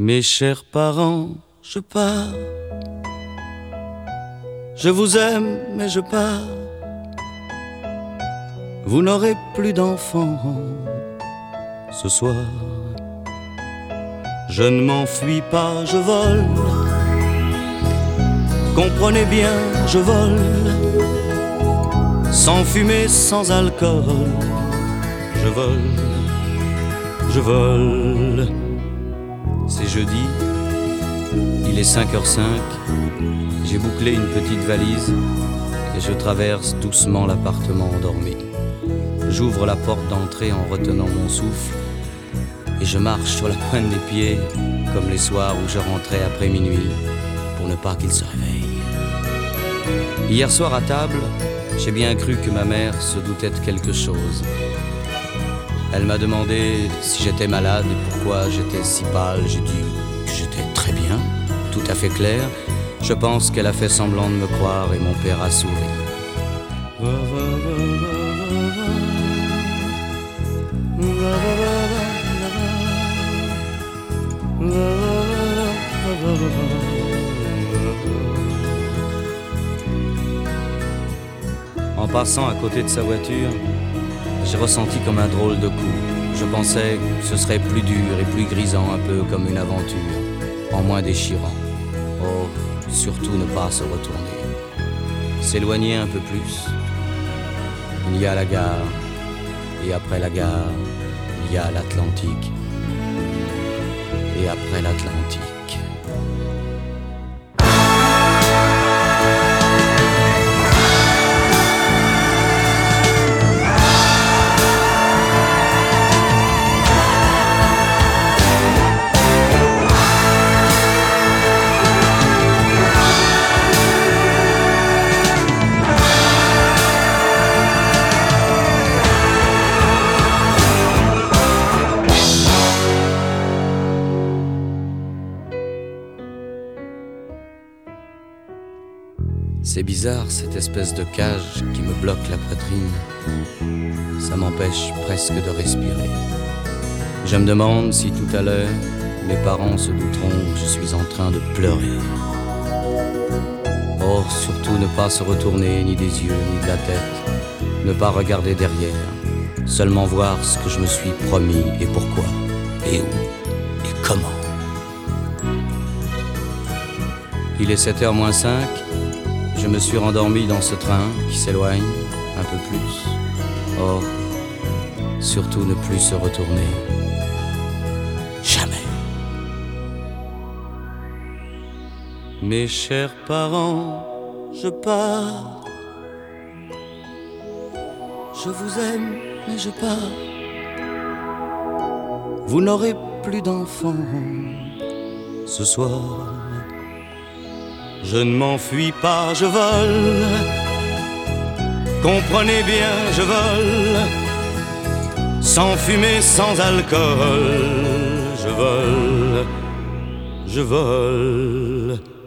Mes chers parents, je pars. Je vous aime, mais je pars. Vous n'aurez plus d'enfants ce soir. Je ne m'enfuis pas, je vole. Comprenez bien, je vole. Sans fumée, sans alcool. Je vole, je vole. C'est jeudi, il est 5h05. J'ai bouclé une petite valise et je traverse doucement l'appartement endormi. J'ouvre la porte d'entrée en retenant mon souffle et je marche sur la pointe des pieds comme les soirs où je rentrais après minuit pour ne pas qu'il se réveille. Hier soir à table, j'ai bien cru que ma mère se doutait de quelque chose. Elle m'a demandé si j'étais malade et pourquoi j'étais si pâle. J'ai dit que j'étais très bien, tout à fait clair. Je pense qu'elle a fait semblant de me croire et mon père a souri. En passant à côté de sa voiture, j'ai ressenti comme un drôle de coup. Je pensais que ce serait plus dur et plus grisant, un peu comme une aventure, en moins déchirant. Oh, surtout ne pas se retourner. S'éloigner un peu plus. Il y a la gare, et après la gare, il y a l'Atlantique. Et après l'Atlantique. C'est bizarre, cette espèce de cage qui me bloque la poitrine. Ça m'empêche presque de respirer. Je me demande si tout à l'heure, mes parents se douteront que je suis en train de pleurer. Oh, surtout ne pas se retourner ni des yeux ni de la tête. Ne pas regarder derrière. Seulement voir ce que je me suis promis et pourquoi, et où, et comment. Il est 7h moins 5. Je me suis rendormi dans ce train qui s'éloigne un peu plus. Oh, surtout ne plus se retourner. Jamais. Mes chers parents, je pars. Je vous aime, mais je pars. Vous n'aurez plus d'enfants ce soir. Je ne m'enfuis pas, je vole. Comprenez bien, je vole. Sans fumée, sans alcool. Je vole, je vole.